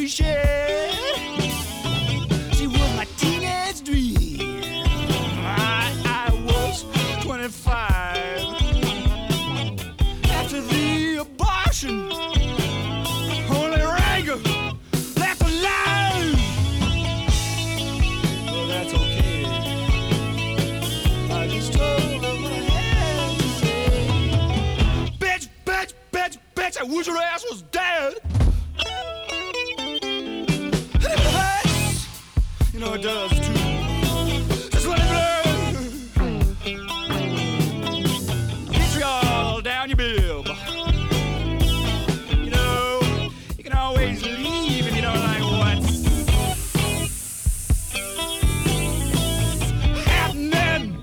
we shared. She was my teenage dream. I was 25. After the abortion, only Reagan left alive. Well, that's okay. I just told her what I had to say. Bitch, bitch, bitch, bitch, I wish your ass was dead. It hurts. You know it does too. Just let it blow. Vitriol down your bib. You know, you can always leave if you don't like what's happening.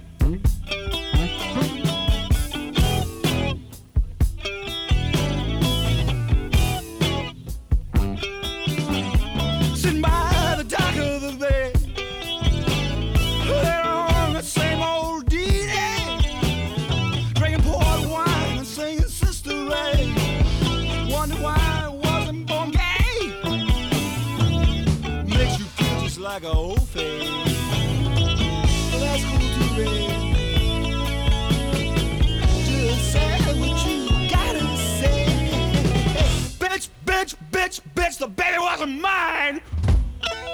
Sitting by the dock of the bay, they're on the same old D-Day, drinking port wine and singing Sister Ray. Wonder why I wasn't born gay. Makes you feel just like a old face. Well, that's cool too, babe. Just say what you gotta say. Bitch, bitch, bitch, bitch, the baby wasn't mine.